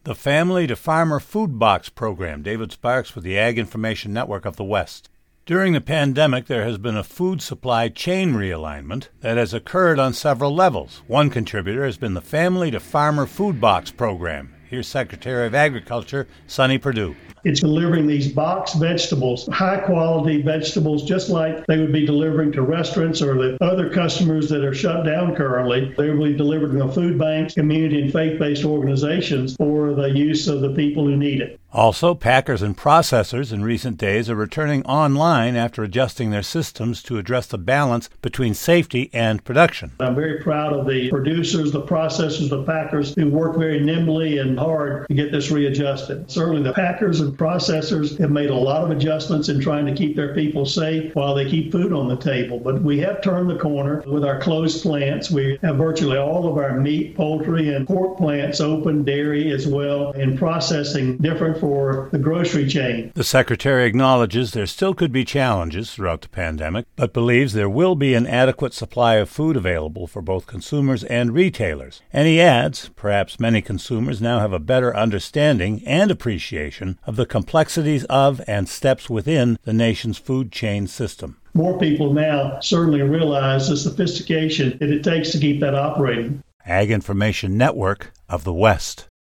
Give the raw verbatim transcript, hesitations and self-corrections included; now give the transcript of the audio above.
The Family to Farmer Food Box Program. David Sparks with the Ag Information Network of the West. During the pandemic, there has been a food supply chain realignment that has occurred on several levels. One contributor has been the Family to Farmer Food Box Program. Here's Secretary of Agriculture, Sonny Perdue. It's delivering these boxed vegetables, high-quality vegetables, just like they would be delivering to restaurants or the other customers that are shut down currently. They will be delivered to food banks, community and faith-based organizations for the use of the people who need it. Also, packers and processors in recent days are returning online after adjusting their systems to address the balance between safety and production. I'm very proud of the producers, the processors, the packers who work very nimbly and hard to get this readjusted. Certainly the packers and processors have made a lot of adjustments in trying to keep their people safe while they keep food on the table. But we have turned the corner with our closed plants. We have virtually all of our meat, poultry, and pork plants open, dairy as well, and processing different for the grocery chain. The Secretary acknowledges there still could be challenges throughout the pandemic, but believes there will be an adequate supply of food available for both consumers and retailers. And he adds, perhaps many consumers now have a better understanding and appreciation of the complexities of and steps within the nation's food chain system. More people now certainly realize the sophistication that it takes to keep that operating. Ag Information Network of the West.